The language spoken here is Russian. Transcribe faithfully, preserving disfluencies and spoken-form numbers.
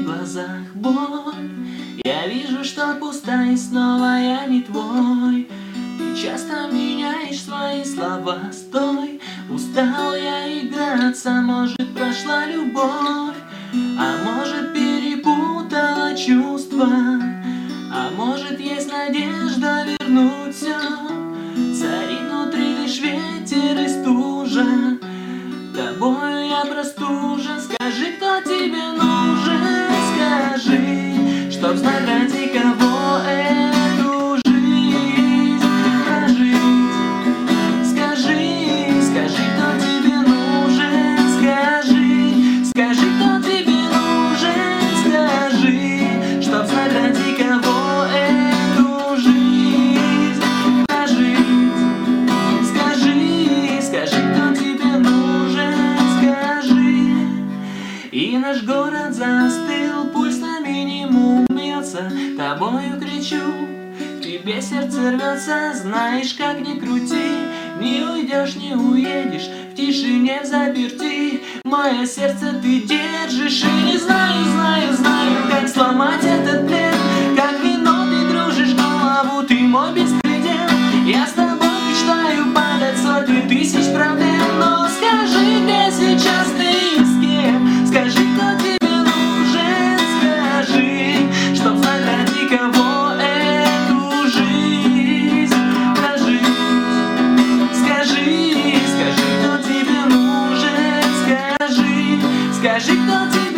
глазах боль. Я вижу, что пуста, и снова я не твой. Ты часто меняешь свои слова, стой. Устал я играться, может, прошла любовь, а может, перепутала чувства, а может, есть надежда вернуть все. Царит внутри лишь ветер и стужа, тобою я простужен. Скажи, кто тебе нужен, скажи, чтоб знать, ради кого эту жизнь прожить. Скажи, скажи, кто тебе нужен, скажи, скажи, кто тебе нужен, скажи, чтоб знать, ради кого эту жизнь прожить. Скажи, скажи, кто тебе нужен, скажи. И наш город застыл, пульс на минимум бьется, тобою кричу, к тебе сердце рвется. Знаешь, как ни крути, не уйдешь, не уедешь, в тишине взаперти мое сердце ты держишь. И не знаю, знаю, знаю, как сломать этот плен, как вино ты дружишь голову, ты мой беспредел. Я с тобой мечтаю падать сотни тысяч проблем, но скажи, где сейчас ты и с кем? Скажи, кто тебе нужен, скажи, чтоб знать, ради кого эту жизнь прожить. Скажи, скажи, кто тебе нужен, скажи, скажи, кто тебе